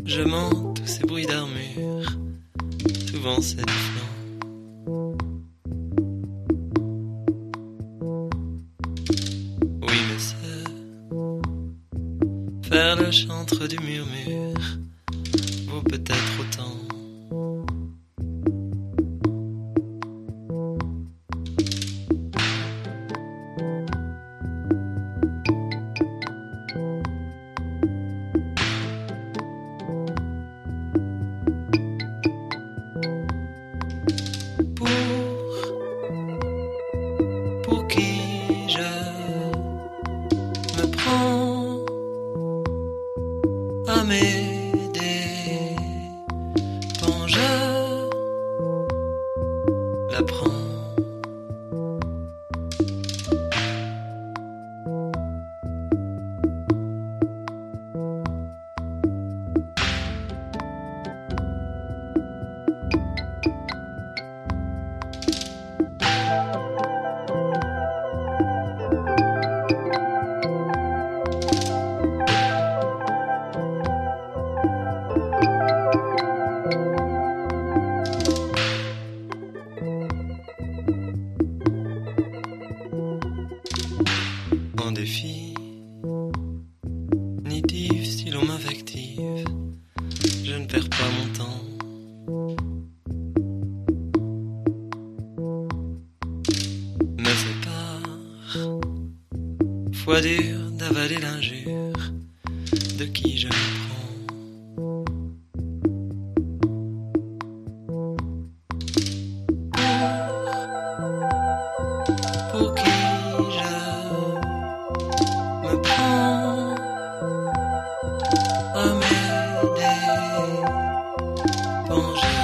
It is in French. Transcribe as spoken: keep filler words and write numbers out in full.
Je mens tous ces bruits d'armure, souvent c'est du flanc. Oui mais c'est faire le chantre du murmure vaut peut-être autant. Pour qui je me prends à m'aider quand je la prends. En défi, nitif si l'on m'invective, je ne perds pas mon temps. Me sépare, foi dure d'avaler l'injure de qui je me prends. Pour qui me prends à m'aider quand je